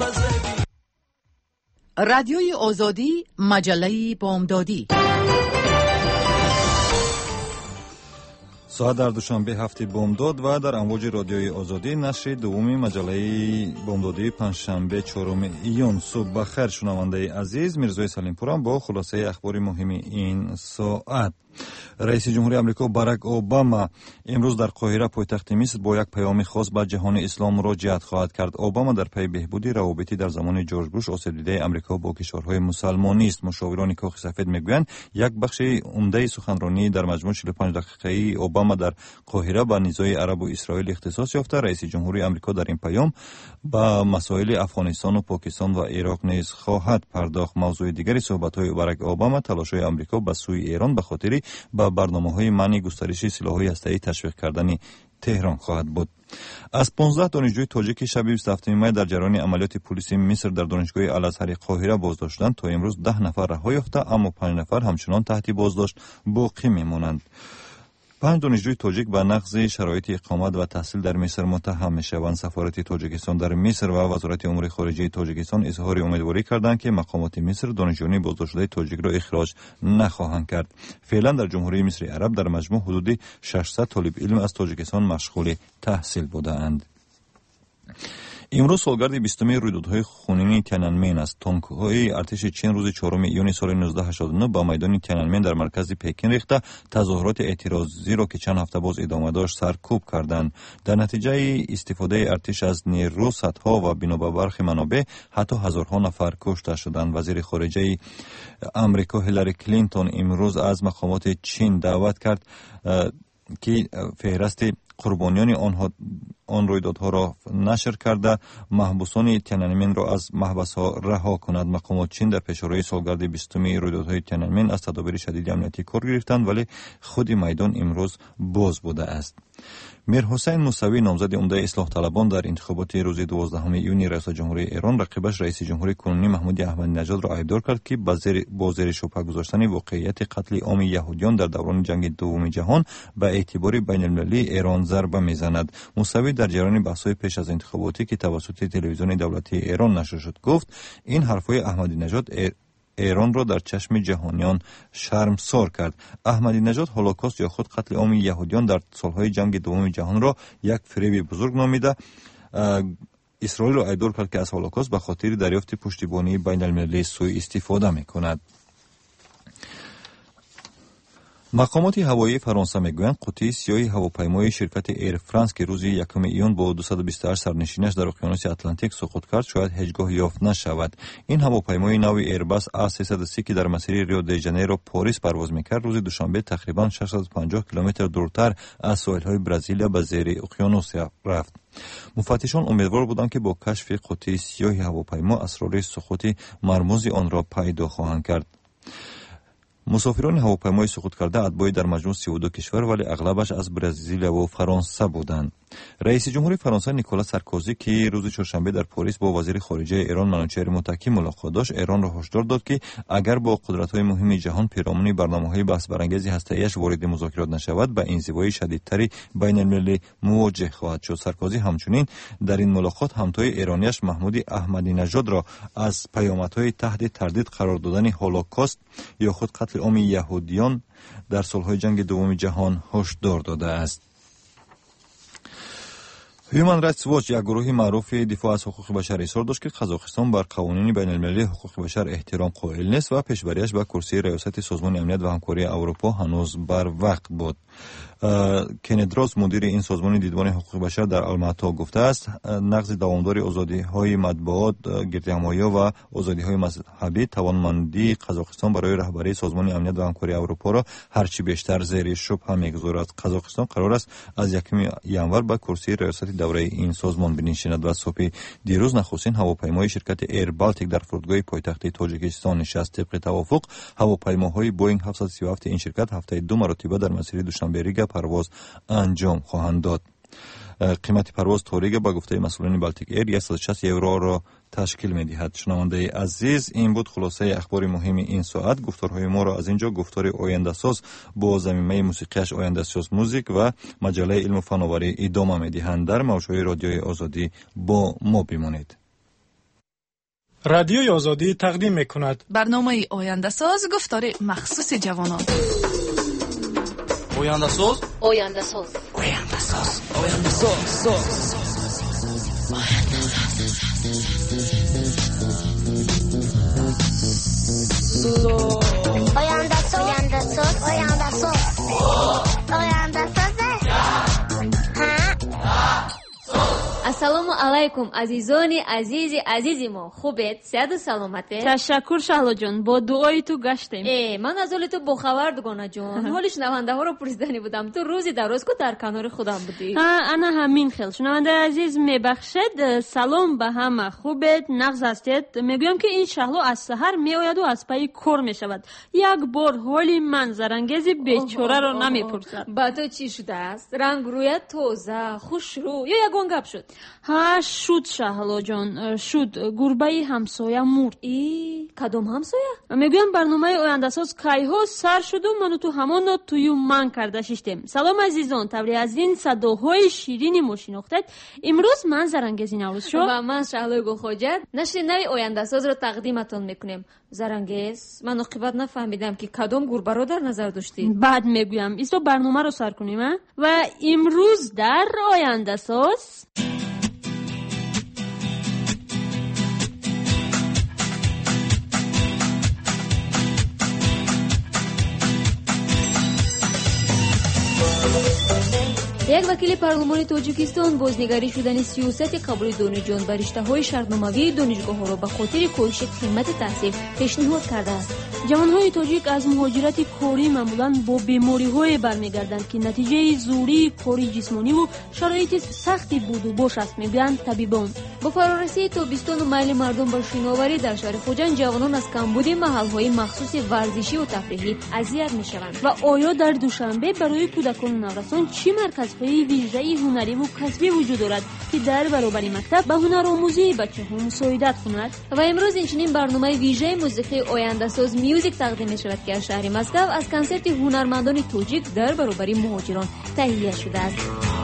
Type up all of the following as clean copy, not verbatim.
رادیوی آزادی، مجله بامدادی. ساعت در دوشنبه هفته بامداد و در امواج رادیوی آزادی نشر دومی مجله بامدادی پنجشنبه 4 ایون. صبح بخیر شنونده عزیز، میرزای سلیمپورم با خلاصه اخبار مهم این ساعت. رئیس جمهوری آمریکا باراک اوباما امروز در قاهره پایتخت مصر با یک پیام خاص به جهان اسلام مراجعت خواهد کرد. اوباما در پی بهبود روابط در زمان جورج بوش آسیب دیده آمریکا با کشورهای مسلمانی است. مشاوران کاخ سفید میگویند یک بخش عمده سخنرانی در مجموع 45 دقیقه‌ای اوباما در قاهره به نزاع عرب و اسرائیل اختصاص یافته. رئیس جمهوری آمریکا در این پیام با مسائل افغانستان و پاکستان و عراق نیز خواهد پرداخت. موضوع دیگری صحبت‌های باراک اوباما تلاش‌های آمریکا به سوی ایران به خاطر با برنامه‌های منع گسترش سلاح‌های هسته‌ای تشویق کردن تهران خواهد بود. از 15 دانشجوی تاجیک شب 27 می در جریان عملیات پلیس مصر در دانشگاه الازهر قاهره بازداشت شدند. تا امروز 10 نفر رها یافته، اما 5 نفر همچنان تحت بازداشت باقی می‌مانند. 5 دانشجوی تاجیک به نقض شرایط اقامت و تحصیل در مصر متهم می‌شوند. سفارت تاجیکستان در مصر و وزارت امور خارجه تاجیکستان اظهار امیدواری کردند که مقامات مصر دانشجویان بازداشت شده تاجیک را اخراج نخواهند کرد. فعلا در جمهوری مصر عرب در مجموع حدود 600 طالب علم از تاجیکستان مشغول تحصیل بودند. امروز سالگرد 20 رویدادهای خونین تیانانمن است. تانک‌های ارتش چین روز 4 ایون سال 1989 با میدان تیانانمن در مرکز پکن ریخته تظاهرات اعتراضی را که چند هفته باز ادامه داشت سرکوب کردند. در نتیجه استفاده ارتش از نیرو صدها و بنا به برخی منابع حتی هزارها نفر کشته شدند. وزیر خارجه آمریکا هیلاری کلینتون امروز از مقامات چین دعوت کرد که فهرست قربانیان آن رویدادها را نشر کرده محبوسان تیانانمن را از محبس‌ها رها کند. مقامات چین در پیشروی سالگرد 20 رویدادهای تیانانمن از تدابیر شدید امنیتی کار گرفتند، ولی خود میدان امروز باز بوده است. میرحسین موسوی نامزد عمده اصلاح طلبان در انتخابات روز 12 ایون ریاست جمهوری ایران رقیبش رئیس جمهوری کنونی محمود احمدی نژاد را ایدار کرد که با زیر شبهه گذاشتن واقعیت قتل عام یهودیان در دوران جنگ دوم جهان به اعتبار بین المللی ایران ضربه میزند. موسوی در جریان بحث‌های پیش از انتخاباتی که توسط تلویزیون دولتی ایران نشر شد گفت این حرف‌های احمدی نژاد ایران را در چشم جهانیان شرمسار کرد. احمدی نژاد هولوکاست یا خود قتل عام یهودیان در سالهای جنگ دوم جهان را یک فریب بزرگ نامیده اسرائیل را ایدار کرد که از هولوکاست به خاطر دریافت پشتیبانی بین المللی سوء استفاده می‌کند. مقامات هوایی فرانسه میگویند قطعه سیاه هواپیمای شرکت ایر فرانس که روز 1 ایون با 228 سرنشینش در اقیانوس اتلانتیک سقوط کرد شاید هیچگاه یافت نشود. این هواپیمای نو ایرباس A330 که در مسیر ریو دی ژانیرو پاریس پرواز میکرد روز دوشنبه تقریبا 650 کیلومتر دورتر از ساحل‌های برزیل به زیر اقیانوس رفت. مفتشان امیدوار بودند که با کشف قطعه سیاه هواپیما اسرار سقوط مرموز آن را پیدا خواهند کرد. مسافران هواپیمای سقوط کرده اتباع در مجموع 32 کشور ولی اغلبش از برزیل و فرانسه بودند. رئیس جمهوری فرانسه نیکولاس سارکوزی که روز چهارشنبه در پاریس با وزیر خارجه ایران منوچهر متکی ملاقات داشت ایران را هشدار داد که اگر با قدرت‌های مهم جهان پیرامون برنامه‌های بحث برانگیز هسته‌ایش وارد مذاکرات نشود به انزوای شدیدتری بین المللی مواجه خواهد شد. سارکوزی همچنین در این ملاقات همتای ایرانیش محمود احمدی نژاد را از پیامدهای تحت تردید قرار دادن هولوکاست یا خود قتل عام یهودیان در سالهای جنگ دوم جهان هشدار داده است. هیومن رایتس واچ یک گروه معروف دفاع از حقوق بشر اصرار داشت که قزاقستان بر قوانین بین المللی حقوق بشر احترام قائل نیست و پیشبریش به کرسی ریاست سازمان امنیت و همکاری اروپا هنوز بر وقت بود. کندراس مدیر این سازمان دیدبان حقوق بشر در آلماتا گفته است نقض دوامدار آزادی‌های مطبوعات، گردهمایی و آزادی‌های مذهبی توانمندی قزاقستان برای رهبری سازمان امنیت و همکاری اروپا را هرچی بیشتر زیر شبهه می‌گذارد. قزاقستان قرار است از 1 ژانویه به کرسی ریاست دوره این سازمان بنشیند و صبح دیروز نخستین هواپیمای شرکت ایر بالتیک در فرودگاه پایتخت تاجیکستان نشست. طبق توافق هواپیماهای بوئینگ 737 این شرکت هفته 2 مرتبه در مسیر دوشنبه ریگا پرواز انجام خواهند داد. قیمت پرواز تا ریگا با گفته مسئولین بالتیک ایر 160 یورو را تشکیل می‌دهد. شنونده عزیز، این بود خلاصه اخبار مهم این ساعت. گفتارهای ما را از اینجا گفتار آینده ساز با ضمیمه موسیقیش آینده ساز موزیک و مجله علم و فناوری ادامه می‌دهند. در موج‌های رادیوی آزادی با ما بمانید. رادیوی آزادی تقدیم می‌کند. برنامه آینده ساز گفتار مخصوص جوانان. آینده ساز، آینده ساز، آینده ساز، آینده ساز. آینده ساز، آینده ساز، آینده ساز، آینده ساز. ассалому алайкум азизони азизи мо хубед сиҳату саломате? ташаккур шаҳлоҷон, бо дуои ту гаштем. ман аз ҳоли ту бохабар дугонаҷон. ҳоли шунавандаҳоро пурсидани будам. ту рӯзи дароз ку дар канори худам будӣ. ана ҳамин хел. шунавандаи азиз мебахшед, салом ба ҳама. хубед, нағз ҳастед? мегӯям ки ин шаҳло аз саҳар меояду аз пайи кор мешавад. як бор ҳоли ман зарангези бечораро намепурсад. ба ту чӣ шудааст? рангрӯят тоза, хушрӯ ё ягон гап шуд? шуд шаҳлоҷон, шуд. гурбаи ҳамсоя мурд. кадом ҳамсоя? мегӯям барномаи ояндасоз кайҳо сар шуду ману ту ҳамоно тую ман карда шиштем. салом азизон, таври аз ин садоҳои ширини мо шинохтед. имрӯз ман зарангези наврӯз шо ва ман шаҳлои гулхоҷат нашри нави ояндасозро тақдиматон мекунем. зарангез, ман оқибат нафаҳмидам ки кадом гурбаро дар назар доштӣ. баъд мегӯям. исто барномаро сар кунем. ва имрӯз дар ояндасоз як вакили парлумони тоҷикистон бознигарӣ шудани сиёсати қабули донишҷӯён ба риштаҳои шартномавии донишгоҳҳоро ба хотири коҳиши қимати таҳсил пешниҳод кардааст. ҷавонҳои тоҷик аз муҳоҷирати корӣ маъмулан бо бемориҳое бармегарданд ки натиҷаи зӯрии кори ҷисмониву шароити сахти буду бош аст, мегӯянд табибон. бо фарорасии тобистону майли мардум ба шиноварӣ дар шаҳри хуҷанд ҷавонон аз камбуди маҳалҳои махсуси варзишиву тафриҳӣ азият мешаванд. ва оё дар душанбе барои кӯдакону наврасон чӣ марказҳои виждаи ҳунариву касбӣ вуҷуд дорад ки дар баробари мактаб ба ҳунаромӯзии бачаҳо мусоидат кунад? ва имрӯз инчунин барномаи вижаи музиқии ояндасоз мюзик тақдим мешавад ки аз шаҳри Москав аз консерти ҳунармандони тоҷик дар баробари муҳоҷирон таҳия шудааст.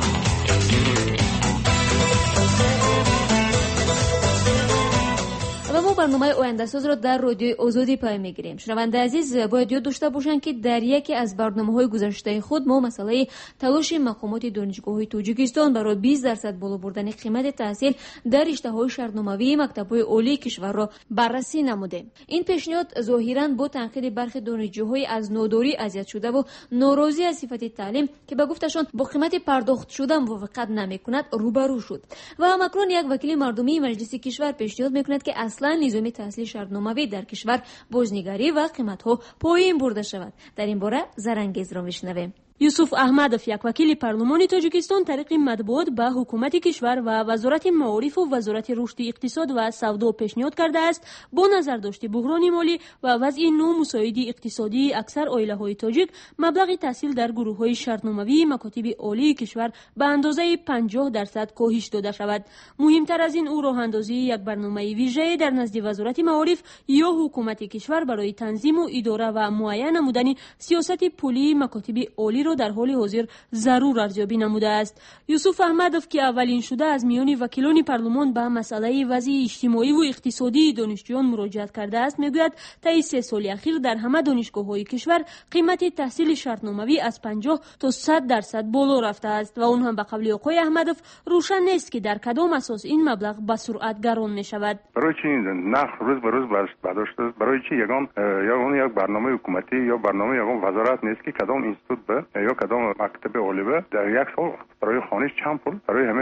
ва мо барномаи ояндасозро дар радиои озодӣ пай мегирем. шунавандаи азиз, бояд ёд дошта бошанд ки дар яке аз барномаҳои гузаштаи худ мо масъалаи талоши мақомоти донишгоҳҳои тоҷикистон барои 20% боло бурдани қимати таҳсил дар риштаҳои шартномавии мактабҳои олии кишварро баррасӣ намудем. ин пешниҳод зоҳиран бо танқиди бархи донишҷӯҳои аз нодорӣ азиятшудаву норозӣ аз сифати таълим ки ба гуфташон бо қимати пардохтшуда мувофиқат намекунад рӯбарӯ шуд. ва ҳамакнун як вакили мардумии маҷлиси кишвар пешниҳод мекунад ки аслан низоми таҳсили шартномавӣ дар кишвар бознигарӣ ва қиматҳо поин бурда шавад. дар ин бора Зарангезро мешунавем. юсуф аҳмадов, як вакили парлумони тоҷикистон, тариқи матбуот ба ҳукумати кишвар ва вазорати маорифу вазорати рушди иқтисод ва савдо пешниҳод кардааст бо назардошти буҳрони молӣ ва вазъи номусоиди иқтисодии аксар оилаҳои тоҷик маблағи таҳсил дар гурӯҳҳои шартномавии макотиби олии кишвар ба андозаи 50% коҳиш дода шавад. муҳимтар аз ин ӯ роҳандозии як барномаи вижае дар назди вазорати маориф ё ҳукумати кишвар барои танзиму идора ва муайян намудани сиёсати пулии макотиби олӣ дар ҳоли ҳозир зарур арзёбӣ намудааст. юсуф аҳмадов, ки аввалин шуда аз миёни вакилони парлумон ба масъалаи вазъи иҷтимоиву иқтисодии донишҷӯён муроҷиат кардааст, мегӯяд таи 3 соли ахир дар ҳама донишгоҳҳои кишвар қимати таҳсили шартномавӣ аз 50 то 100% боло рафтааст ва он ҳам ба қавли оқои аҳмадов рӯшан нест ки дар кадом асос ин маблағ ба суръат гарон мешавад. барои чӣ нарх рӯз ба рӯз бардошта барои чӣ ягон як барномаи ҳукуматӣ ё барномаи ягон вазорат нест ки кадом институт ба ё кадом мактаби олива дар як сол барои хониш чанд пул барои ҳаме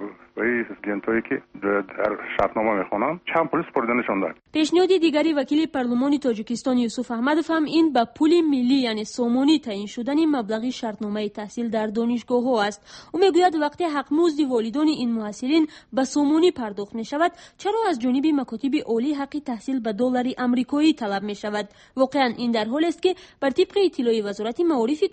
студентое ки дар шартнома мехонанд чанд пул спорданашон дорад. пешниҳоди дигари вакили парлумони тоҷикистон юсуф аҳмадов ҳам ин ба пули миллӣ яъне сомонӣ таъин шудани маблағи шартномаи таҳсил дар донишгоҳҳо аст. ӯ мегӯяд вақте ҳақмузди волидони ин муҳассилин ба сомонӣ пардохт мешавад, чаро аз ҷониби макотиби олӣ ҳаққи таҳсил ба доллари амрикоӣ талаб мешавад? воқеан ин дар ҳолест ки бар тибқи иттилои вазорати маорифи кишвар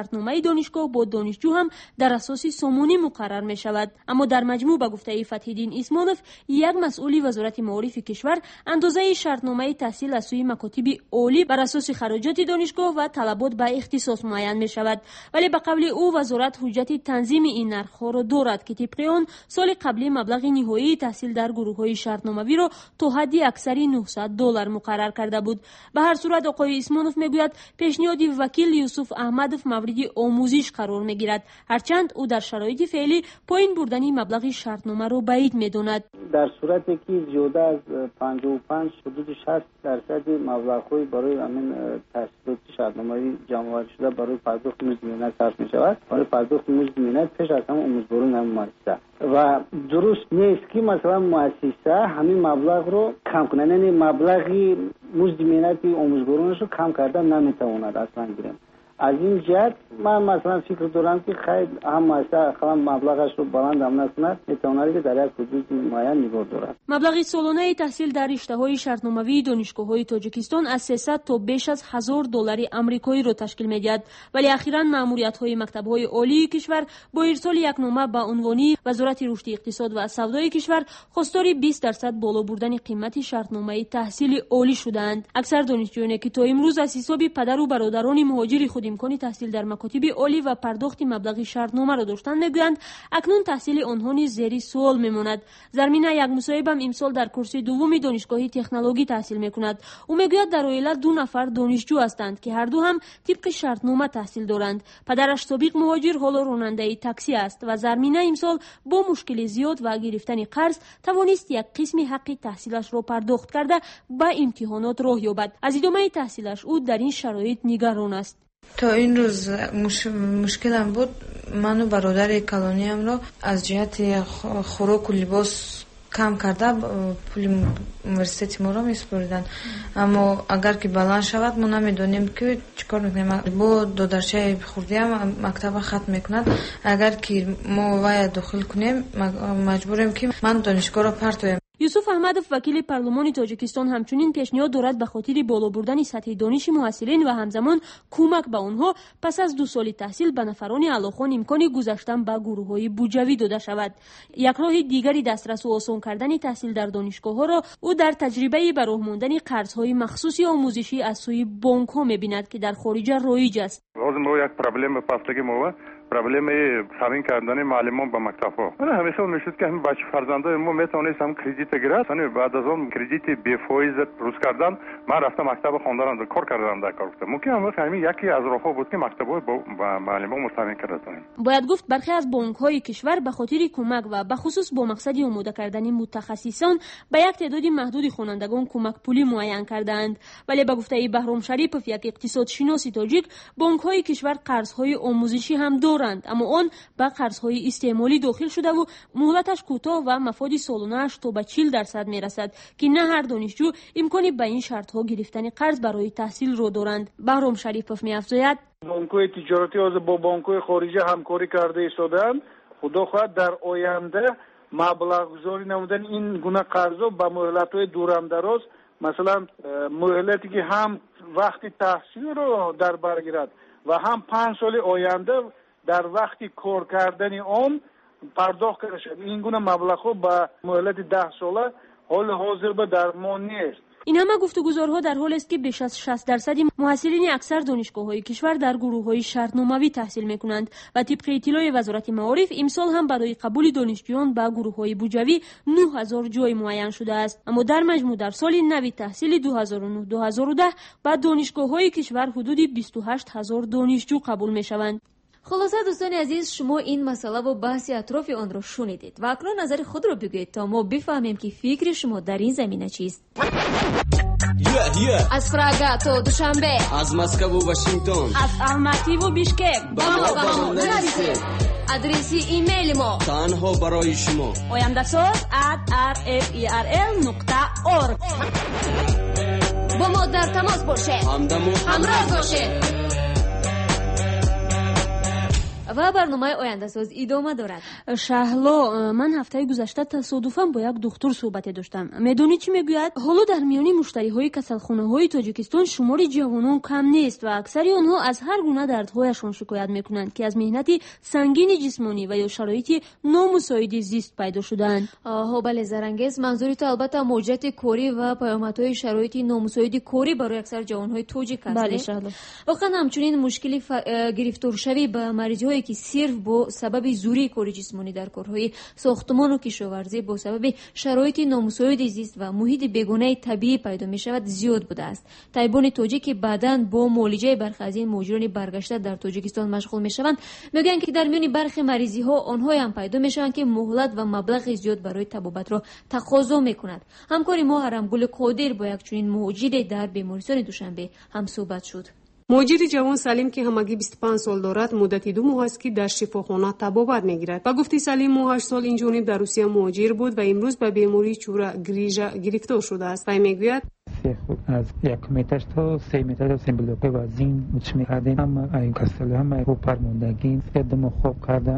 شرطنامه دانشگاه با دانشجو هم در اساس سومونی مقرر می شود. اما در مجموع به گفته فتح‌الدین اسمانوف، یک مسئولی وزارت معارف کشور اندازه شرطنامه تحصیل از سوی مکاتب عالی بر اساس خراجات دانشگاه و طلبات به اختصاص معین می شود. ولی به قول او وزارت حجت تنظیم این نرخ‌ها را دارد که طبق آن سال قبلی مبلغ نهایی تحصیل در گروه‌های شرطنامه‌ای را تا حدی اکثری $900 مقرر کرده بود. به هر صورت آقای اسمانوف میگوید پیشنهاد وکیل یوسف احمدوف مورد آموزش قرار میگیرد، هرچند او در شرایط فعلی پایین بردن مبلغ شرطنامه را بعید میداند. در صورتی که زیاده از 55 حدود 60% مبلغ‌های برای همین تحصیلات شرطنامه‌ای جمع شده برای پرداخت مزد مهنت صرف می‌شود. برای پرداخت مزد مهنت پیش از همه آموزگاران هم مؤسسه و درست نیست که مثلا مؤسسه همین مبلغ رو کم کنه، یعنی مبلغی مزد مهنت آموزگارانش رو کم کردن نمیتواند اصلا گیرم. از این جهت من مثلا فکر دارم که خیلی هم مؤسسه خیلی مبلغش رو بلند هم نکند، میتواند که در یک حدود معین نگاه دارد. مبلغ سالانه تحصیل در رشته‌های شرطنامه‌ای دانشگاه‌های تاجیکستان از 300 تا بیش از $1000 آمریکایی را تشکیل می‌دهد. ولی اخیراً مأموریت‌های مکتب‌های عالی کشور با ارسال یک نامه به عنوانی وزارت رشد اقتصاد و سودای کشور خواستار 20% بالا بردن قیمت شرطنامه تحصیل عالی شدند. اکثر دانشجویانی که تا امروز از حساب پدر و برادران مهاجر خود امکان تحصیل در مکاتب عالی و پرداخت مبلغ شرطنامه را داشتند میگویند اکنون تحصیل آنها نیز زیر سوال میماند. زرمینه یک مصاحبم امسال در کورس دوم دانشگاه تکنولوژی تحصیل میکند. او میگوید در عائله 2 نفر دانشجو هستند که هر دو هم طبق شرطنامه تحصیل دارند. پدرش سابق مهاجر حالا راننده تاکسی است و زرمینه امسال با مشکل زیاد و گرفتن قرض توانست یک قسم حق تحصیلش را پرداخت کرده به امتحانات راه یابد. از ادامه تحصیلش او در این شرایط نگران است. تا این روز مشکلم بود، من و برادر کلانیم را از جهت خوراک و لباس کم کرده پول universitet ما را میسپردن. اما اگر که بلند شود ما نمیدونیم که چیکار میکنیم. با دادرچه خوردیم مکتب ختم میکند. اگر که ما وای داخل کنیم مجبوریم که من دانشگاه را پرتویم. یوسف احمدوف وکیل پارلمان تاجیکستان همچنین پیشنهاد دارد به خاطر بالا بردن سطح دانش محصلین و همزمان کمک به آنها پس از 2 سال تحصیل به نفران علاخوان امکان گذشتن به گروه‌های بوجوی داده شود. یک راه دیگری دسترس و آسان کردن تحصیل در دانشگاه‌ها را او در تجربه به راه ماندن قرض‌های مخصوصی آموزشی از سوی بانک‌ها می‌بیند که در خارج رایج است. یک پرابلم پاسلگی ما پرابلم تامین کردن معلمان به مکتب‌ها. من همیشه میشد که هم بچه فرزندای ما میتونست هم کردیت گرفت. یعنی بعد از اون کردیت بی فایز روز کردن من رفتم مکتب خواندن و کار کردم در کار گفتم. ممکن است همین یکی از راه‌ها بود که مکتب‌ها با معلمان تامین کردن. باید گفت برخی از بانک‌های کشور به خاطر کمک و به خصوص با مقصد آماده کردن متخصصان به یک تعداد محدود خوانندگان کمک پولی معین کردند. ولی به گفته بهرام شریپوف یک اقتصادشناس تاجیک، بانک‌های کشور قرض‌های آموزشی هم دارند، اما آن به قرض‌های استعمالی داخل شده و مهلتش کوتاه و مفاد سالانه‌اش تا به 40% میرسد که نه هر دانشجو امکانی به این شرط‌ها گرفتن قرض برای تحصیل را دارند. بهرام شریپوف می‌افزاید بانک‌های تجارتی با بانک‌های خارجی همکاری کرده ایستادند. خدا خواهد در آینده مبلغ گذاری نمودن این گونه قرض‌ها با مهلت‌های دوراندراز، مثلا مهلتی که هم وقت تحصیل رو در بر گیرد و هم 5 سال آینده در وقتی کار کردن آن پرداخت کرده شد. این گونه مبلغ‌ها با مهلت 10 ساله حال حاضر به درمان نیست. این همه گفتگوزارها در حال است که بیش از 60% محصلین اکثر دانشگاه‌های کشور در گروه‌های شرطنامه‌ای تحصیل می‌کنند و طبق اطلاع وزارت معارف امسال هم برای قبول دانشجویان به گروه‌های بوجوی 9000 جای معین شده است. اما در مجموع در سال نو تحصیلی 2009-2010 به دانشگاه‌های کشور حدود 28000 دانشجو قبول می‌شوند. خلاصه دوستان عزیز، شما این مسئله و بحث اطراف آن را شنیدید و اکنون نظر خود را بگویید تا ما بفهمیم که فکر شما در این زمینه چیست. از پراگ تا دوشنبه، از مسکو و واشنگتن، از الماتی و بیشکک با ما نرسید. آدرس ایمیل ما تنها برای شما oyandasaz@rferl.org. با ما در تماس باشید، همراه باشید. و برنامه آینده ساز ادامه دارد. شهلا، من هفته گذشته تصادفاً با یک دکتر صحبت داشتم. میدونی چی میگوید؟ حالا در میان مشتریهای کسلخانه‌های تاجیکستان شمار جوانان کم نیست و اکثر آنها از هر گونه دردهایشان شکایت میکنند که از مهنتی سنگین جسمانی و یا شرایط نامساعد زیست پیدا شدند. بله زرنگیز، منظور تو البته موجودیت کوری و پیامدهای شرایط نامساعد کوری برای اکثر جوانهای تاجیک است. بله شهلا. واقعا همچنین مشکلی گرفتار شوی به مریضایی که صرف با سبب زوری کوری جسمانی در کارهای ساختمان و کشاورزی با سبب شرایط نامساعد زیست و محیط بیگانه طبیعی پیدا می شود زیاد بوده است. طیبان تاجیک که بعداً با معالجه برخی از این مهاجران برگشته در تاجیکستان مشغول می شوند میگن که در میان برخی مریضی ها آنها هم پیدا می شوند که مهلت و مبلغ زیاد برای طبابت را تقاضا می کند. همکاری ما هرمگل قادر با یک چنین مهاجر در بیمارستان دوشنبه هم صحبت شد. مهاجر جوان سلیم که همگی 25 سال دارد مدت 2 ماه است که در شفاخانه طبابت میگیرد. با گفته سلیم 8 سال این جانب در روسیه مهاجر بود و امروز به بیماری چوره گریژا گرفتار شده است. و میگوید از 1 متر تا 3 متر تا سیمبلوکه وزین مچ می‌کردیم. هم این کسل هم رو پرموندگی دم خواب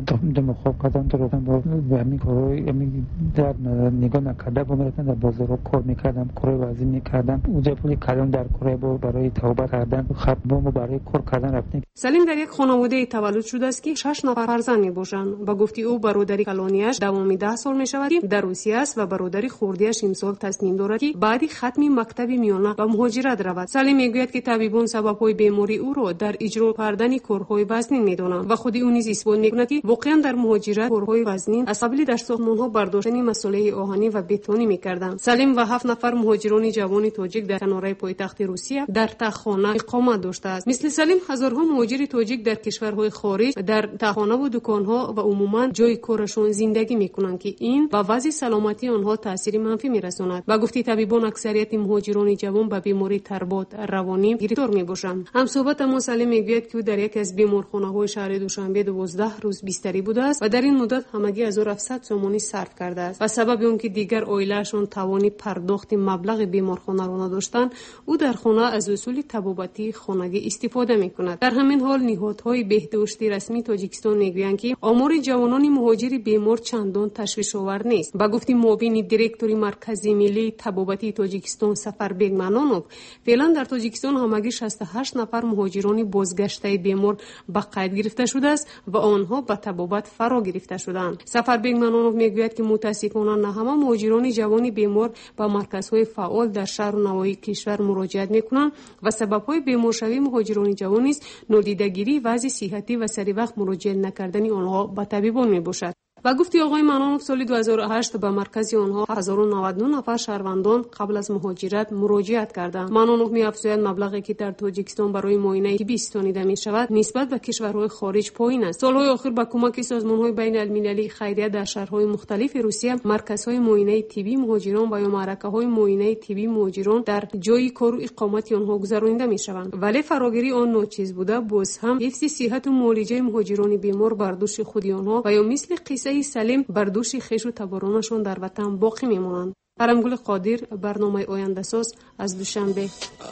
کردم تو رفتم با همین کارهای در نگاه نکرده بودم در بازار کار می‌کردم، کار وزین می‌کردم. اونجا پول کردم در کار برای توبه کردن خدمت برای کار کردن رفتیم. سلیم در یک خانواده تولد شده است که 6 نفر فرزند می‌باشند. با گفته او برادری کلانیش دوامی 10 سال می‌شود در روسیه است و برادری خردیش امسال تصمیم دارد که بعد ختم مکتب میانه و مهاجرت رود. سلیم میگوید که طبیبان سبب‌های بیماری او را در اجرا کردن کارهای وزنین می‌دانند و خود او نیز اثبات می‌کند که واقعا در مهاجرت کارهای وزنین از قبل در ساختمان‌ها برداشتن مسئله آهنی و بتونی می‌کردند. سلیم و 7 نفر مهاجران جوان تاجیک در کناره پایتخت روسیه در تخانه اقامت داشته است. مثل سلیم هزارها مهاجر تاجیک در کشورهای خارج در تخانه و دکان‌ها و عموما جای کارشون زندگی می‌کنند که این به وضع سلامتی آنها تاثیر منفی می‌رساند. با گفته طبیبان اکثریت مهاجران جوان به بیماری تربات روانی گرفتار می‌باشند. هم صحبت ما سلیم میگوید که در یک از بیمارخانه‌های شهر دوشنبه 12 روز بستری بوده است و در این مدت همگی 1700 سومانی صرف کرده است و سبب اون که دیگر عائله‌شون توانی پرداخت مبلغ بیمارخانه را نداشتند او در خانه از اصول طبابتی خانگی استفاده می‌کند. در همین حال نهادهای بهداشتی رسمی تاجیکستان میگویند که آمار جوانان مهاجر بیمار چندان تشویش‌آور نیست. با گفته معاون دیرکتوری مرکز ملی طبابتی تاجیکستان سفربگ منانوف فعلا در تاجیکستان همگی 68 نفر مهاجران بازگشته بیمار به قید گرفته شده است و آنها به طبابت فرا گرفته شدند. سفربگ منانوف میگوید که متاسفانه نه همه مهاجران جوان بیمار به مرکزهای فعال در شهر و نواحی کشور مراجعت میکنند و سبب‌های بیمارشوی مهاجران جوان نیز نادیده‌گیری وضع صحتی و سری وقت مراجعه نکردن آنها به طبیبان میباشد. و گفتی آقای منانوف سال 2008 به مرکز آنها 1099 نفر شهروندان قبل از مهاجرت مراجعت کردند. منانوف می‌افزاید مبلغی که در تاجیکستان برای معاینه طبی استانیده می‌شود نسبت به کشورهای خارج پایین است. سال‌های اخیر با کمک سازمان‌های بین‌المللی خیریه در شهرهای مختلف روسیه مرکزهای معاینه طبی مهاجران و یا معرکه‌های معاینه طبی مهاجران در جای کار و اقامت آنها گذرانده می‌شوند. ولی فراگیری آن ناچیز بوده باز هم حفظ صحت و معالجه مهاجران بیمار بر دوش خود آنها و یا مثل قصه سلیم بر دوش خویش و تبارانشون در وطن باقی میمونند. هرمگل قادر، برنامه آینده ساز از دوشنبه.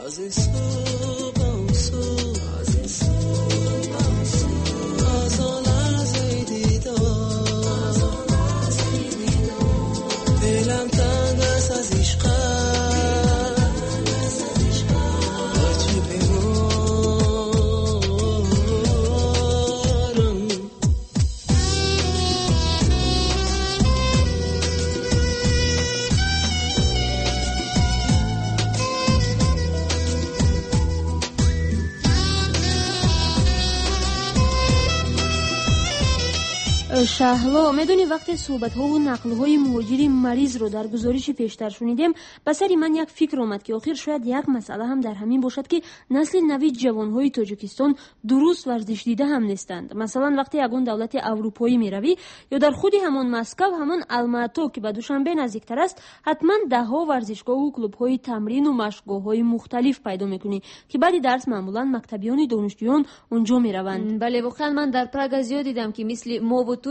شهلا، میدونی وقتی صحبت‌ها و نقل‌های مهاجری مریض رو در گزارش پیشتر شنیدیم به سر من یک فکر اومد که آخر شاید یک مسئله هم در همین باشد که نسل نوی جوان‌های تاجیکستان درست ورزش دیده هم نیستند. مثلا وقتی یگان دولت اروپایی میروی یا در خود همان مسکو همان الماتو که به دوشنبه نزدیکتر است حتما ده‌ها ورزشگاه و کلوب‌های تمرین و مشق‌های مختلف پیدا می‌کنی که بعد درس معمولا مکتبیان دانشجویان اونجا میروند. بله واقعا من در پراگ زیاد دیدم که مثل ما و تو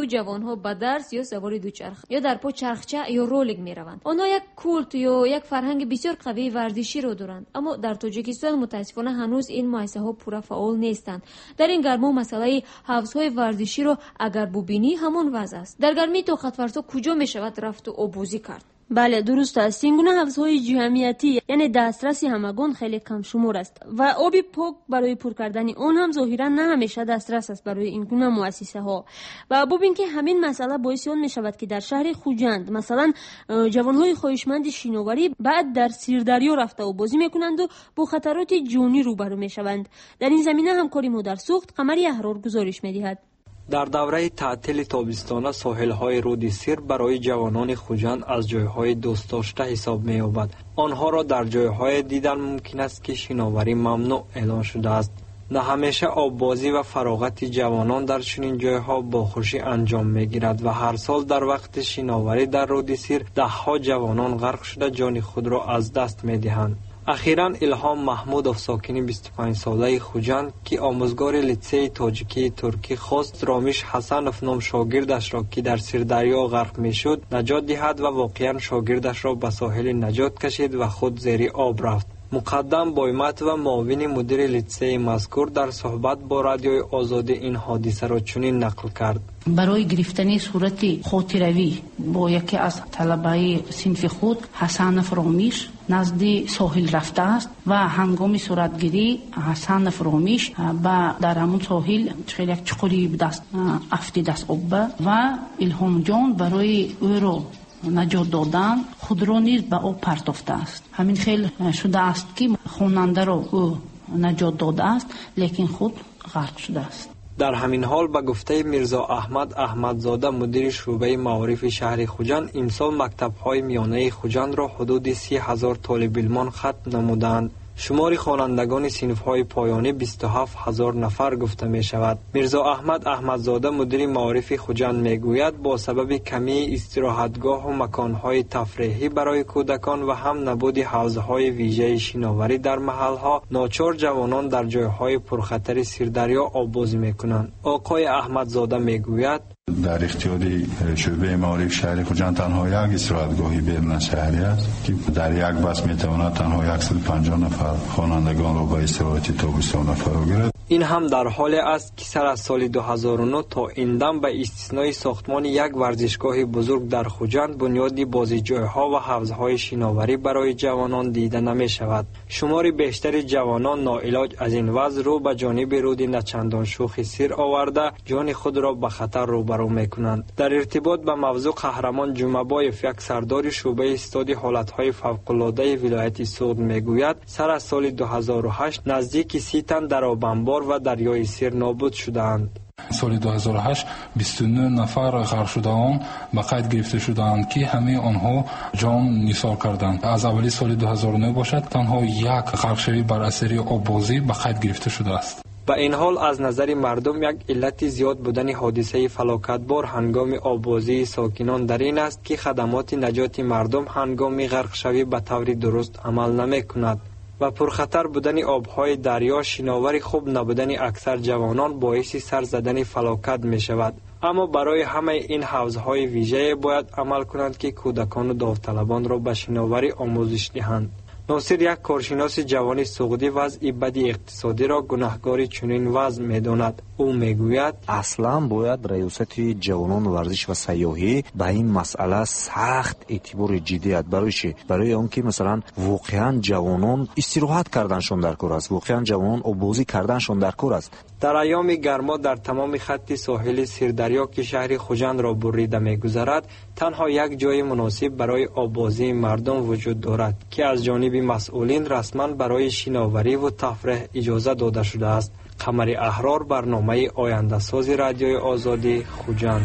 او جوانها با درس یا سوار دوچرخه یا در پا چرخچه یا رولینگ میروند. آنها یک کولت یا یک فرهنگ بسیار قوی ورزشی را دارند، اما در تاجیکستان متاسفانه هنوز این مؤسسه‌ها پورا فعال نیستند. در این گرما مسئله حوض‌های ورزشی را اگر ببینی همان وضع است. در گرمی طاقت فرسا کجا میشود رفت و آبوزی کرد؟ بله درست است. این گونه حوض‌های جمعیتی یعنی دسترسی همگان خیلی کم شمار است و آب پاک برای پر کردن آن هم ظاهرا نه همیشه دسترس است برای این گونه مؤسسه‌ها. و ببین که همین مسئله باعث آن می‌شود که در شهر خوجند مثلا جوان‌های خواهشمند شیناوری بعد در سیردریا رفته و بازی می‌کنند و با خطرات جانی روبرو می‌شوند. در این زمینه همکاری ما در سوخت قمری احرار گزارش می‌دهد. در دوره تعطیل تابستانه ساحل‌های رود سیر برای جوانان خوجند از جایهای دوست داشته حساب می‌یابد. آنها را در جایهای دیدن ممکن است که شناوری ممنوع اعلان شده است. نه همیشه آببازی و فراغت جوانان در چنین جایها با خوشی انجام می‌گیرد و هر سال در وقت شناوری در رود سیر ده‌ها جوانان غرق شده جان خود را از دست می‌دهند. اخیراً الهام محمودov ساکن 25 ساله خوجند که آموزگار لیسه تاجیکی ترکی خواست رامیش حسنов نام شاگردش را که در سیردریا غرق میشد نجات دهد و واقعاً شاگردش را به ساحل نجات کشید و خود زیر آب رفت. مقدم بایمت و معاون مدیر لیسه مذکور در صحبت با رادیوی آزادی این حادثه را چنین نقل کرد. برای گرفتن صورت خاطروی با یکی از طلبه صنف خود حسنов رامیش نزد ساحل رفته است و هنگام صورتگیری حسنов رامیش در همون ساحل خیلی یک چقوری به دست افتید است آب و الهام جان برای او را نجات دادن خود را نیز به آب پرتافته است. همین خیلی شده است که خواننده را او نجات داده است لیکن خود غرق شده است. در همین حال به گفته میرزا احمد احمدزاده مدیر شعبه معارف شهر خوجند امسال مکتب‌های میانه خوجند را حدود 30,000 طالب علم ختم نمودند. شمار خوانندگان صنف‌های پایانی 27,000 نفر گفته می شود. میرزا احمد احمدزاده مدیر معارف خوجند می گوید با سبب کمی استراحتگاه و مکان‌های تفریحی برای کودکان و هم نبود حوض‌های ویژه شناوری در محل‌ها ناچار جوانان در جای‌های پرخطر سیردریا آببازی می‌کنند. آقای احمدزاده می گوید در اختیار شعبه معارف شهر خوجند تنها یک استراحتگاهی بیرون شهری است که در یک بس میتواند تنها 150 نفر خوانندگان را به استراحت تابستانه فرا گیرد. این هم در حال است که سر از سال 2009 تا این دم به استثنای ساختمان یک ورزشگاه بزرگ در خوجند بنیاد بازیجوی‌ها و حوض‌های شناوری برای جوانان دیده نمی شود. شمار بیشتر جوانان ناعلاج از این وضع رو به جانب رود نچندان شوخ سیر آورده جان خود را به خطر روبرو می‌کنند. در ارتباط به موضوع قهرمان جمعبایف یک سردار شعبه استاد حالت‌های فوق‌العاده ولایت سوغد می‌گوید سر از سال 2008 نزدیک 30 تن در آبانبار و دریای سیر نابود شدند. سال 2008 29 نفر غرق شده‌اند به قید گرفته شدند که همه آنها جان نثار کردند. از اولی سال 2009 باشد تنها یک غرق شوی بر اثر آببازی به قید گرفته شده است. با این حال از نظر مردم یک علت زیاد بودن حادثه فلاکتبار هنگام آببازی ساکنان در این است که خدمات نجات مردم هنگام غرق شوی به طور درست عمل نمی کند و پرخطر بودن آبهای دریا شناوری خوب نبودن اکثر جوانان باعث سر زدن فلاکت می شود. اما برای همه این حوضهای ویژه باید عمل کنند که کودکان و داوطلبان را به شناوری آموزش دهند. ناصر یک کارشناس جوان سوغدی وضع بد اقتصادی را گناهکار چنین وضع می‌داند. او میگوید اصلا باید ریاست جوانان ورزش و سیاحی به این مسئله سخت اعتبار جدیت برای آنکه مثلا واقعا جوانان استراحت کردنشون در کار است، واقعا جوانان آببازی کردنشون در کار است. در ایام گرما در تمام خط ساحل سیردریا که شهر خوجند را بریده می‌گذرد تنها یک جای مناسب برای آببازی مردم وجود دارد که از جانب مسئولین رسما برای شناوری و تفریح اجازه داده شده است. قمری احرار، برنامه آینده ساز رادیوی آزادی، خوجند.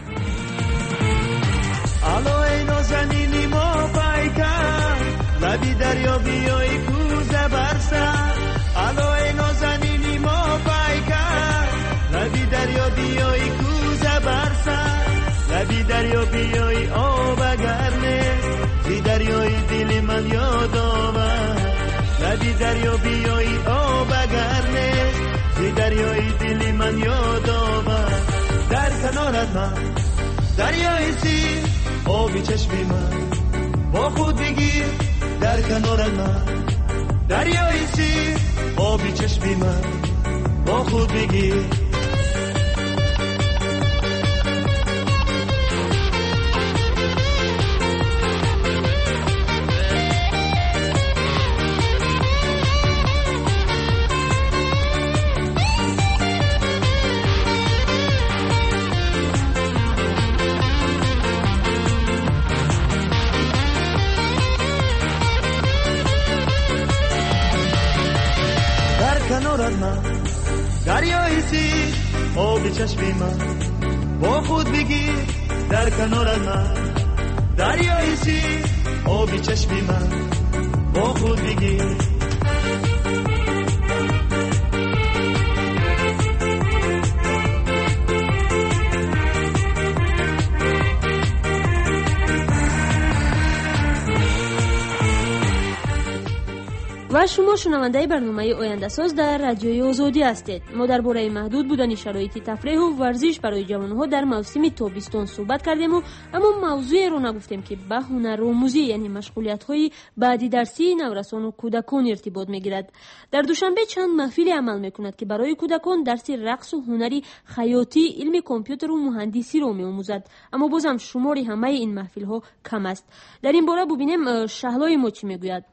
الو ای نازنینی ما پایکن لبی دریا بیای کوزه برسن. الو ای نازنینی ما پایکن لبی دریا بیای کوزه برسن. لبی دریا بیای آب گرمه بی دریای دل من یاد آمد. لبی دریا بیای آب گرمه بی دریای دل من یاد آمد. در کنار کنارت من دریای سیر آبی چشمی من با خود بگیر در کنارت من دریای سیر آبی چشمی من با خود بگیر کنارت من دریای سیر آبی چشمی من با خود بگیر در کنارت من دریای سیر آبی چشمی من با خود بگیر و شما شنونده برنامه آینده ساز در رادیوی آزادی هستید. ما درباره محدود بودن شرایط تفریح و ورزش برای جوانها در موسم تابستان صحبت کردیم و اما موضوعی رو نگفتیم که به هنرآموزی یعنی مشغولیت‌های بعدی درسی نورسان و کودکان ارتباط می‌گیرد. در دوشنبه چند محفل عمل می‌کند که برای کودکان درس رقص و هنری خیاطی، علم کامپیوتر و مهندسی رو می‌آموزد. اما بازم شمار همه این محفل‌ها کم است. در این باره ببینیم شهلای ما چی می‌گوید.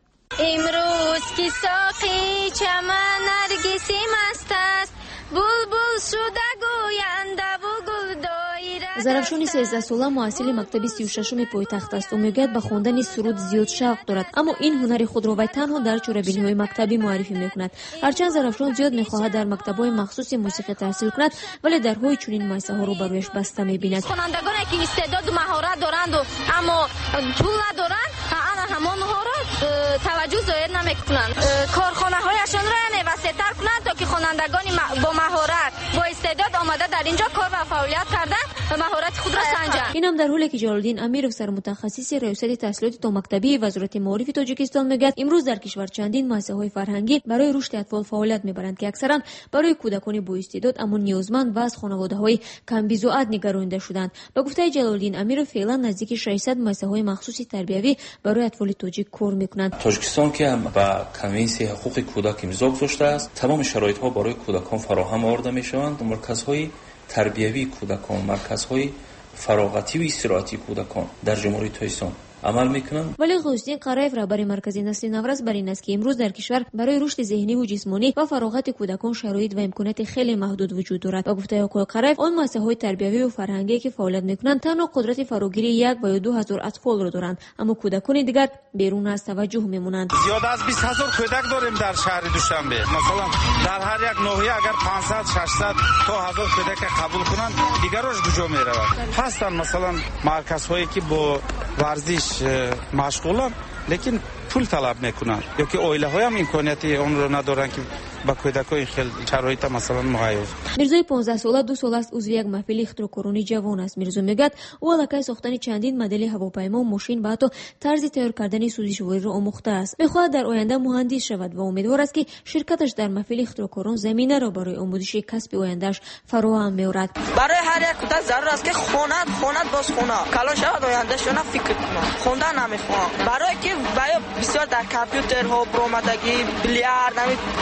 امروز که ساقی چمن نرگسی مست است بلبل شده گوینده و گل دایره. زرافشان 13 ساله محصل مکتب 36 پایتخت است و میگوید به خواندن سرود زیاد شوق دارد، اما این هنر خود را تنها در چهاره‌بینی‌های مکتبی معرفی میکند. هرچند زرافشان زیاد میخواهد در مکتب‌های مخصوص موسیقی تحصیل کند، ولی درهای چنین مؤسسه‌ها رو برایش بسته میبیند. خوانندگانی که استعداد و مهارت دارند و اما پول ندارند، همانها را توجه ظاهر نمیکنند. کارخانه‌هایشان را وسیع‌تر کنند تا که خوانندگان با مهارت با استعداد آمده در اینجا کار و فعالیت کردن و مهارت خود را سنجند. اینم در حالی که جلال‌الدین امیرov سرمتخصص ریاست تحصیلات تا مکتبی وزارت معارف تاجیکستان میگوید امروز در کشور چندین مؤسسه‌های فرهنگی برای رشد اطفال فعالیت میبرند که اکثرا برای کودکان با استعداد اما نیازمند و از خانواده‌های کم بی‌زوعت نگرانیده شدند. به گفته جلال‌الدین امیرov فعلا نزدیک 600 مؤسسه‌های مخصوص تربیوی برای اطفال تاجیک کار میکنند. تاجیکستان که با کنوانسیون حقوق کودک امضا گذاشته است، تمام شرایط‌ها برای کودکان فراهم آورده میشوند. مرکزهای تربیوی کودکان، مرکزهای فراغتی و استراحتی کودکان در جمهوری تایسان عمل میکنند. ولی غوثالدین قرایف رهبر مرکز نسل نورس بر این است که امروز در کشور برای رشد ذهنی و جسمانی و فراغت کودکان شرایط و امکانات خیلی محدود وجود دارد. با گفته آقای قرایف آن مؤسسه‌های تربیوی و فرهنگی که فعالیت میکنند تنها قدرت فراگیری 1 و 2 هزار اطفال را دارند، اما کودکان دیگر بیرون از توجه میمونند. زیاد از 20000 کودک داریم در شهر دوشنبه. مثلا در هر یک ناحیه اگر 500 600 تا 1000 کودک قبول کنند، دیگرش کجا میرود؟ هستند مثلا مرکزهایی که با ورزش مشغولن لیکن پول طلب میکنن یا که عائله های هم امکانیت اون رو ندارن که با کودکای خیلی شرایط مثلا مهیا. میرزای 15 ساله 2 سال است عضو یک محفل اختراع‌کنی جوان است. میرزا میگوید او علاقه ساختن چندین مدل هواپیما و ماشین و حتی طرز تیار کردن سوزشواری را آموخته است. میخواهد در آینده مهندس شود و امیدوار است که شرکتش در محفل اختراع‌کنان زمینه را برای آموزش کسب آیندهش فراهم می‌آورد. برای هر یک کودک ضرور است که خواند باز خونه کلان شود آیندهش را فکر کند. خوندن نمیخوام برای که بسیار در کامپیوتر ها برآمدگی بیلیارد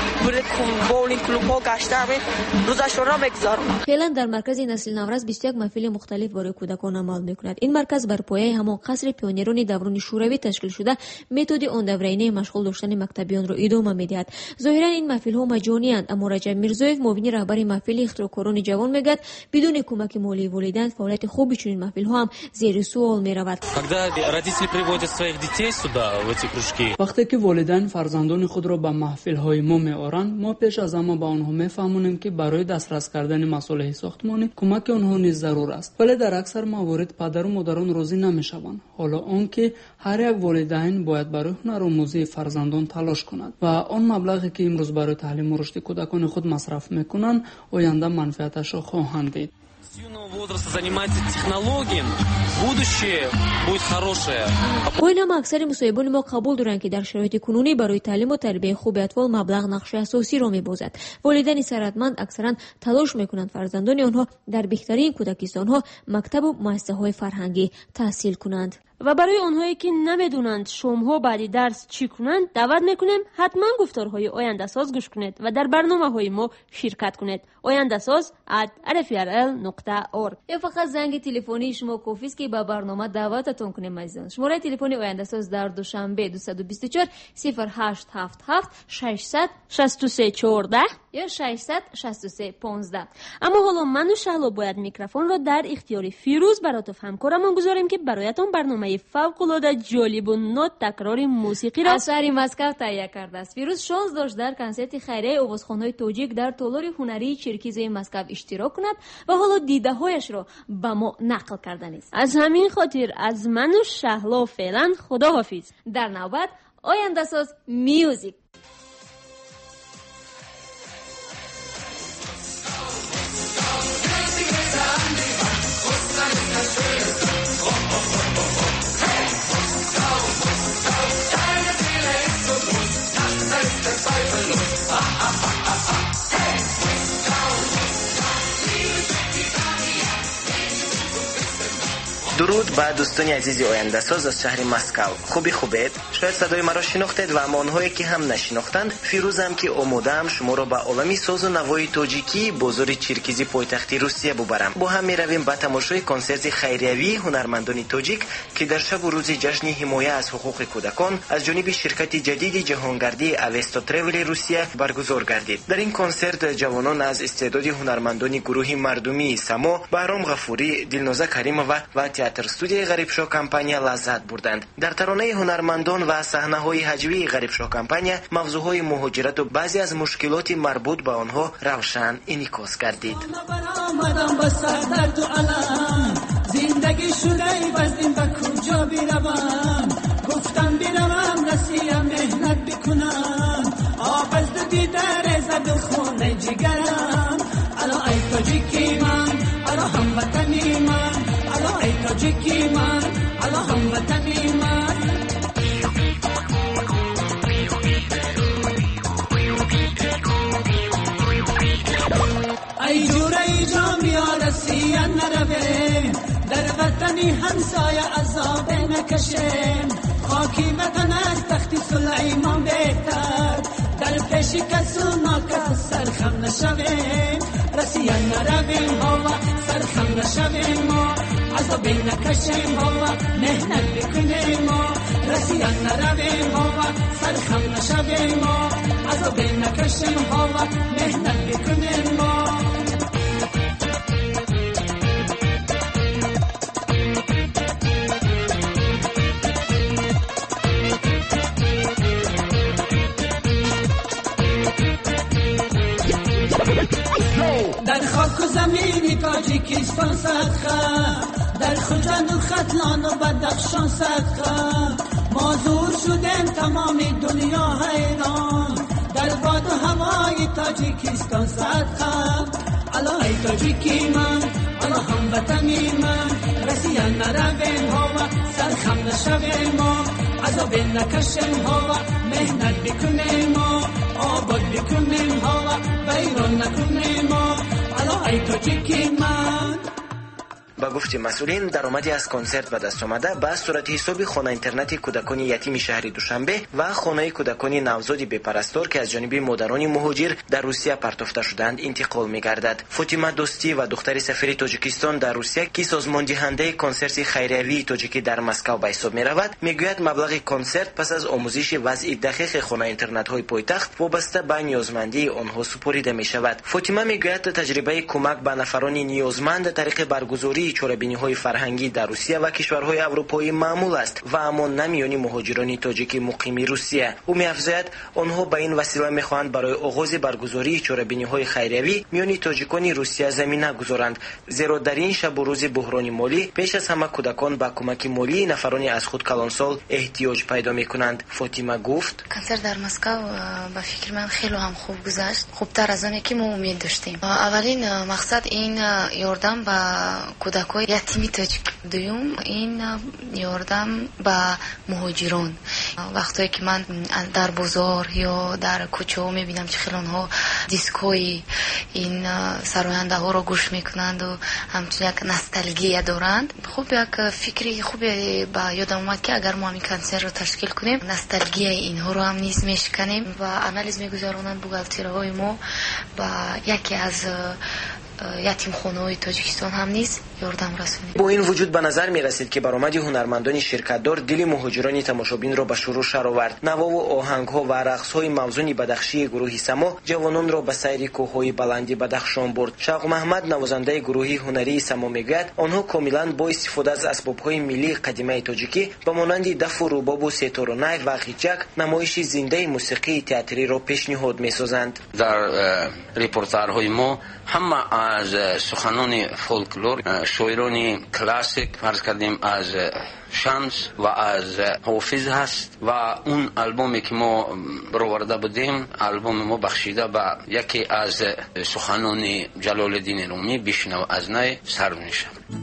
بولینگ کلوب ها گشتم روزش را بگذارم. فعلا در مرکز نسل نورس 21 محفل مختلف برای کودکان عمل میکند. این مرکز بر پایه همان قصر پیونیران دوران شوروی تشکیل شده متد آن دورینه مشغول داشتن مکتبیان را ادامه میدهد. ظاهرا این محفل ها مجانی اند، اما رجب میرزایف معاون رهبر محفل اختراع‌کنان جوان میگوید بدون کمک مالی والدین فعالیت خوبی چنین محفل ها هم زیر سوال میرود. وقتی که والدین فرزندان خود را به محفل های ما میآورند، ما پیش از همه به آنها میفهمونیم که برای دسترس کردن مصالح ساختمانی کمک آنها نیز ضرور است، ولی در اکثر موارد پدر و مادران راضی نمیشوند. حالا آنکه هر یک والدین باید برای هنرآموزی فرزندان تلاش کنند و آن مبلغی که امروز برای تعلیم و رشد کودکان خود مصرف میکنند آینده منفعتش را خواهند دید. اوینام اکثر مصاحبان ما قبول دارند که در شرایط کنونی برای تعلیم و تربیت خوب اطفال مبلغ نقش اساسی را می‌بازد. والدین ثروتمند اکثرا تلاش می‌کنند فرزندان آنها در بهترین کودکستان‌ها، مکتب و مؤسسه‌های فرهنگی تحصیل کنند. و برای اونهایی که نمیدونند شمها بعد درس چی کنند، دعوت میکنیم حتما گفتارهای آینده ساز گوش کنید و در برنامه‌های ما شرکت کنید. ayandasaz@rfrl.org. یا فقط زنگ تلفنی شما کافی است که با برنامه دعوتتون کنیم عزیزان. شماره تلفن آینده ساز در دوشنبه 224 0877 663 یا 663 15. اما حالا من و شهلا باید میکروفون را در اختیار فیروز براتون همکارمون گذاریم که برایتون برنامه فوق‌العاده جالب و نوت تکرار موسیقی را از شهر مسکو تهیه کرده است. فیروز شانس داشت در کنسرت خیریه آوازخوان‌های تاجیک در تالار هنری چرکیز مسکو اشتراک کند و حالا دیده‌هایش را به ما نقل کردن است. از همین خاطر از من و شهلا فعلا خداحافظ. در نوبت آینده ساز میوزیک. درود به دوستان عزیز آینده ساز از شهر مسکو. خوبید؟ شاید صدای مرا شناختید و اما آنهایی که هم نشناختند، فیروزم که آماده‌ام شما را به عالمی ساز و نوای تاجیکی بازار چرکیزی پایتخت روسیه ببرم. با هم می‌رویم به تماشای کنسرت خیریوی هنرمندان تاجیک که در شب و روز جشن حمایت از حقوق کودکان از جانب شرکت جدید جهانگردی اوستا ترول روسیه برگزار گردید. در این کنسرت جوانان از استعداد هنرمندان گروه مردمی سما، بهرام غفوری، دلنوزه کریمова و تئاتر استودیوی غریب‌شاه کمپانیا لذت بردند. در ترانه هنرمندان و صحنه‌های هجوی غریب‌شاه کمپانیا موضوعهای مهاجرت و بعضی از مشکلات مربوط به آنها روشن انعکاس گردید. زندگی شده بزدیم به کجا بیروم، گفتم بیروم رسیم مهنت بکنم، آب از دیدر زد خونه جگرم، الا ای تاجیکی من، الا هموطنی من، الا ای تاجیکی من، الا هموطنی من. ای جور ای جان بیا رسیه نرویم، در وطنی همسایه عذاب نکشیم، خاکی وطن از تخت سلیمان بهتر، در پیش کسو ناکس سرخم نشویم، رسیه نرویم هوا سرخم نشویم، ما عذاب نکشیم هوا مهنت بکنیم، ما رسیه نرویم هوا سرخم نشویم، ما عذاب نکشیم هوا مهنت بکنیم، ما در خاک و زمینی تاجیکستان صدقه، در خوجند و ختلان و بدخشان صدقه، ما زور شدیم تمام دنیا حیران، در باد و هوای تاجیکستان صدقه، الا ای تاجیکی من، الا هموطنی من، رسیه نرویم هوا سرخم نشویم، ما عذاب نکشیم هوا مهنت بکنیم، ما آباد بکنیم هوا ویران نکنیم، ما الا ای تاجیکی من. با گفت مسئولین درآمدی از کنسرت به دست آمده به صورت حساب خانه اینترنت کودکان یتیم شهر دوشنبه و خانه کودکان نوزاد بپرستار که از جانب مادران مهاجر در روسیه پرتافته شدند انتقال می‌گردد. فاطمه دوستی و دختر سفیر تاجیکستان در روسیه که سازماندهنده کنسرت خیریوی تاجیکی در مسکو به حساب می‌رود، میگوید مبلغ کنسرت پس از آموزش وضع دقیق خانه اینترنت‌های پایتخت وابسته به نیازمندی آنها سپرده می‌شود. فاطمه میگوید تجربه کمک به نفران نیازمند طریق برگزاری برگزاری چوره‌بینی‌های فرهنگی در روسیه و کشورهای اروپایی معمول است و اما نه میان مهاجران تاجیک مقیم روسیه. او می‌افزاید آنها به این وسیله می‌خواهند برای آغاز برگزاری چوره‌بینی‌های خیریوی میان تاجیکان روسیه زمینه گذارند، زیرا در این شب و روز بحران مالی پیش از همه کودکان به کمک مالی نفرانی از خود کلانسال احتیاج پیدا می‌کنند. فاطمه گفت: کنسرت در مسکو به فکر من خیلی هم خوب گذشت، خوبتر از آنی که ما امید داشتیم. اولین مقصد این یاردم به کودکان یتیمی تاجیک، دوم این یاردم به مهاجران. وقتی که من در بازار یا در کوچه ها میبینم که خیلی آنها دیسکوی این سراینده ها رو گوش میکنند و همچنین یک نوستالژی دارند. خوب یک فکری خوبی به یادم اومد که اگر ما همین کنسرت رو تشکیل کنیم نوستالژی اینها رو هم نیز میشکنیم و انالیز میگذارونند بوغالترهای ما با یکی از یتیم خانه‌های تاجیکستان هم نیز یاردم رسونیم. با این وجود به نظر می رسید که برآمد هنرمندان شرکت‌دار دل مهاجران تماشابین را به شروع آورد. نوا و آهنگ‌ها و رقص‌های موزون بدخشی گروه سما جوانان را به سیر کوه‌های بلندی بدخشان برد. شوق محمد نوازنده گروه هنری سما میگوید آنها کاملا با استفاده از اسباب‌های ملی قدیمی تاجیکی به مانند دف و رباب و سیتار و نی و قیچک نمایش زنده موسیقی تئاتری را پیشنهاد می‌سازند. در رپورتاژهای ما همه از سخنان فولکلور، شاعران کلاسیک فرض کردیم از شمس و از حافظ هست و اون آلبومی که ما برآورده بودیم آلبوم ما بخشیده به یکی از سخنان جلال الدین رومی بشنو از نی سرنوشت.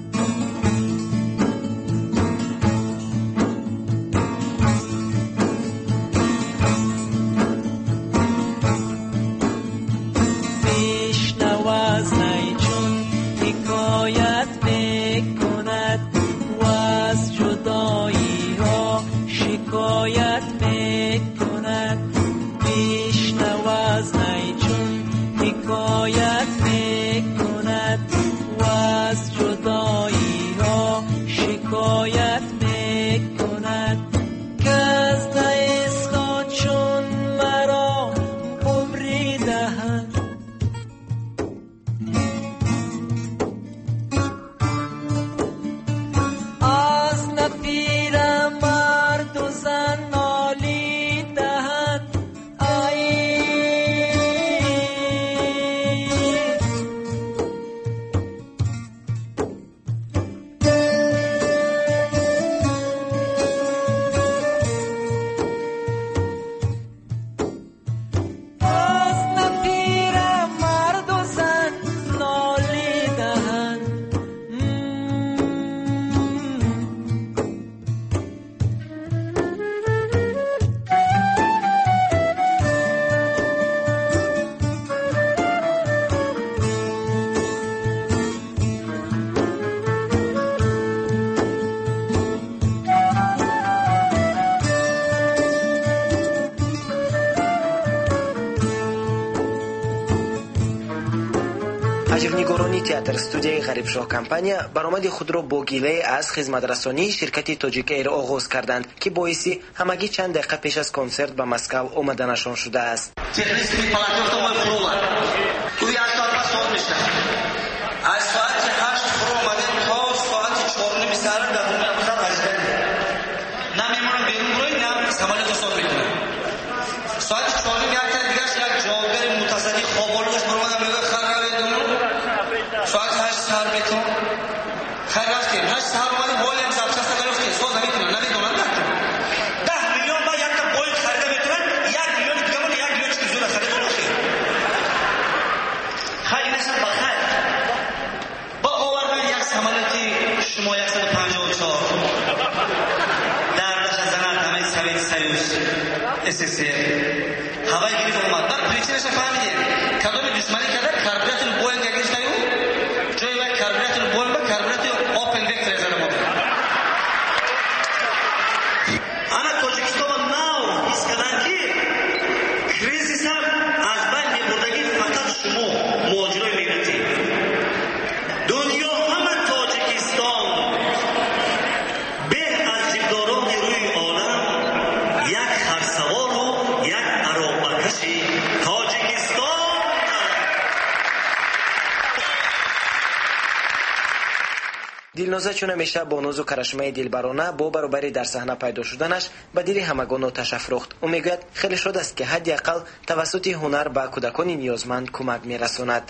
اجرنگاران تئاتر استودیوی غریب شاه کمپانیا برآمد خود را با گیله از خدمترسانی شرکت تاجیک ایر آغاز کردند که باعث همگی چند دقیقه پیش از کنسرت به مسکو آمدنشان شده است. هوای گریف اومد بعد پریچرش فهمیدیم کدوم دشمنی کرده کربوراتور بوینگ گرفته جای و کربوراتور بوینگ با کربوراتور اوپن ویکت رزرو بود انا توجیکستان ناو حس کردن که کریزیس هم از بین میبردگی فقط شما مهاجرای ملتی دنیا همه تاجیکستان به از جگداران روی عالم یک خرسوار و یک عراقبکشی تاجیکستان دلنوزه چون همیشه با نوز و کرشمه دلبرانه با برابری در صحنه پیدا شدنش به دل همگان آتش افروخت. او میگوید خیلی شد است که حداقل توسط هنر به کودکان نیازمند کمک میرساند.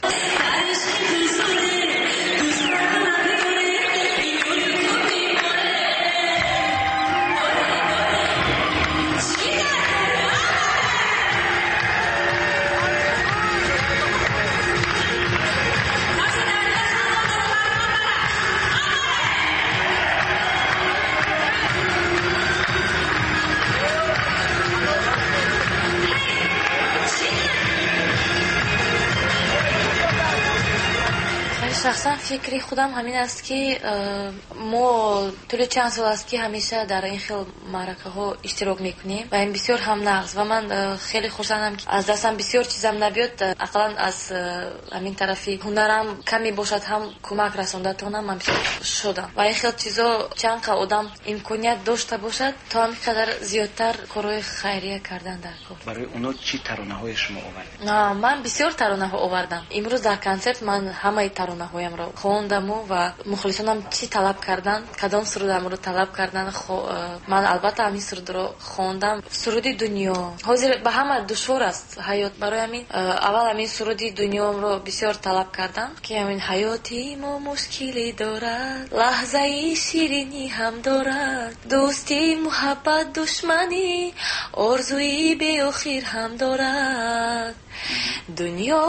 شخصا فکری خودم همین است که ما طول چند سال است که همیشه در این خیل معرکه ها اشتراک میکنیم و این بسیار هم نقص و من خیلی خوشحالم که از دستم بسیار چیزم نبیاد، اقلا از همین طرفی هنرم کمی باشد هم کمک رسانده تونم هم شدم و این خیلی چیزا چند که آدم امکانیت داشته باشد تا همینقدر زیادتر کارهای خیریه کردن در کار. برای اونا چی ترانه های شما آوردید؟ من بسیار ترانه ها آوردم. امروز در کنسرت من همه ترانه هایم را خواندم و مخلصانم چی طلب کردن، کدام سرودم رو طلب کردن، من البته همین سرود رو خواندم. سرودی دنیا حاضر به همه دشوار است حیات، برای همین اول همین سرودی دنیا رو بسیار طلب کردم که همین حیاتی ما مشکلی دارد، لحظه شیرینی هم دارد، دوستی محبت دشمنی آرزویی به آخر هم دارد. دنیا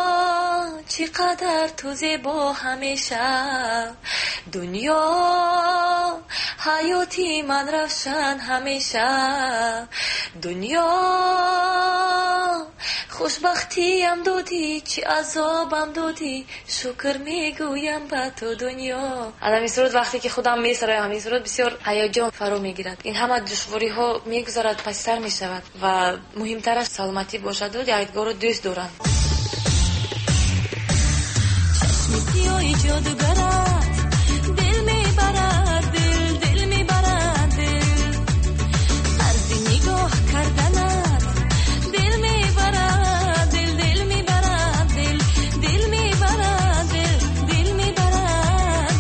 چقدر تو زیبا همیشه، دنیا حیاتی من روشن همیشه، دنیا خوشبختی هم دادی چی عذابم دادی، شکر میگویم به تو دنیا. الان سرود وقتی که خودم میسرایم همین سرود بسیار هیجان فرا میگیرد، این همه دشواری ها میگذارد پس سر میشود و مهمترش سلامتی باشد و یادگار دوست دارند. سیاهی جادوگرت دل میبرد، دل میبرد، طرز نگاه کردنت دل میبرد، دل میبرد، دل میبرد، دل میبرد.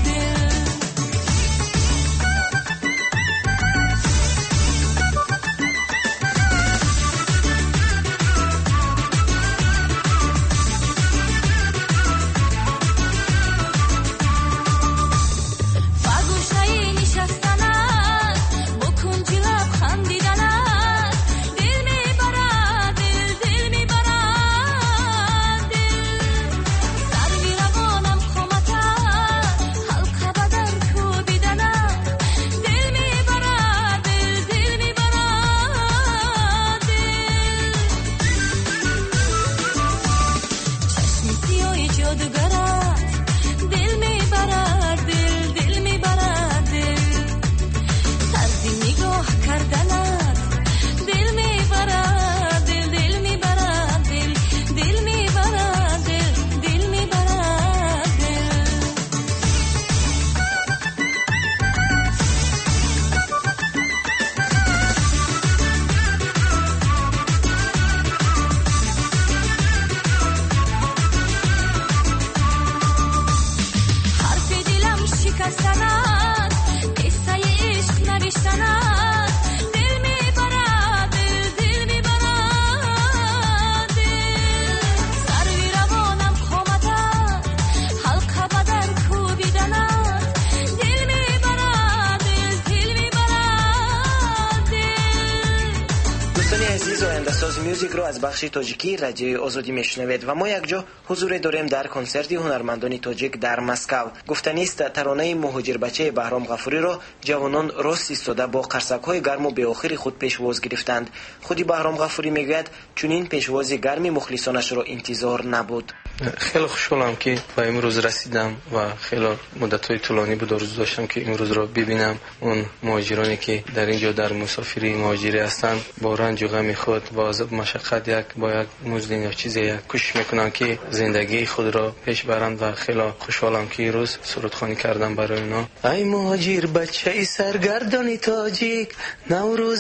میوزیک رو از بخش تاجیکی رادیوی آزادی میشنوید و ما یک جا حضور داریم در کنسرت هنرمندان تاجیک در مسکو. گفتنی است ترانه مهاجر بچه بهرام غفوری را جوانان راست ایستاده با قرصک‌های گرم و به آخر خود پیشواز گرفتند. خودی بهرام غفوری میگوید چنین پیشواز گرمی مخلصانش را انتظار نبود. خیلی خوشحالم که به امروز رسیدم و خیلی مدت‌های طولانی بود آرزو داشتم که امروز را ببینم. اون مهاجرانی که در اینجا در مسافری مهاجری هستند با رنج و غم خود با عذاب مشقت با یک مزد یا چیزی کوشش میکنن که زندگی خود را پیش برند و خیلی خوشحالم که امروز سرودخوانی کردم برای اونا. ای مهاجر بچه سرگردانی تاجیک، نوروز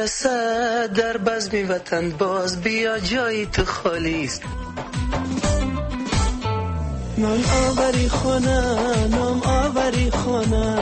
میرسد در بزم وطن، باز بیا جای تو خالی است. نام آوری خونه، نام آوری آوری خانه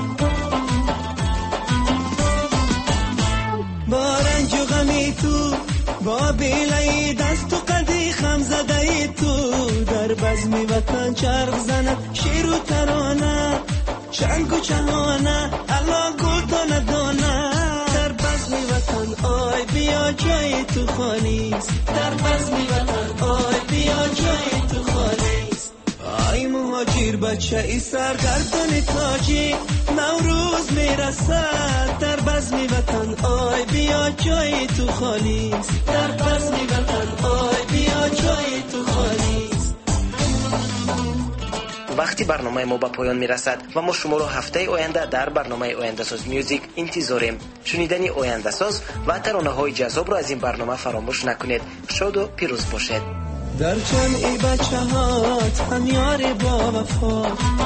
با رنج و غمی تو با بیلای دست و قدی خم زده تو در بزمی وطن چرخ زند شیر و ترانه چنگ و چهانه الله گل دانه دانه در بزمی وطن آی بیا جای تو خالیست در بزمی وطن آی بیا جای تو خالیست آی مهاجر بچه ای سرگردان تاجی نوروز میرسد در بزمی وطن آی بیا جای تو خالیست در بزمی وطن آی بیا جای تو خالیست. وقتی برنامه ما به پایان میرسد و ما شما را هفته آینده در برنامه آینده ساز میوزیک انتظاریم. شنیدن آینده ساز و ترانه های جذاب را از این برنامه فراموش نکنید. شاد و پیروز باشید. در جمعی بچه هات هم یار با وفا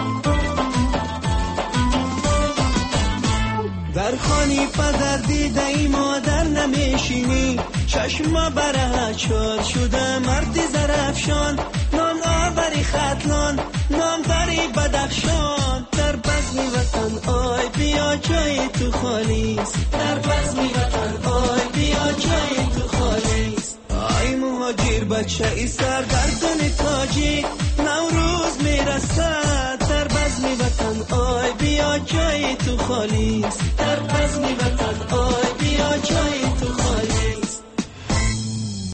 در خانی پدر دیده ای مادر نمیشینی چشم بره چار شده مردی زرفشان نام آوری خطلان نام داری بدخشان در بزمی وطن آی بیا جای تو خالیست در بزمی وطن آی بیا جای تو خالیست آی مهاجر بچه ای سرگردان تاجی نوروز میرسد در بزمی وطن آی بیا جای تو خالیست در بزمی وطن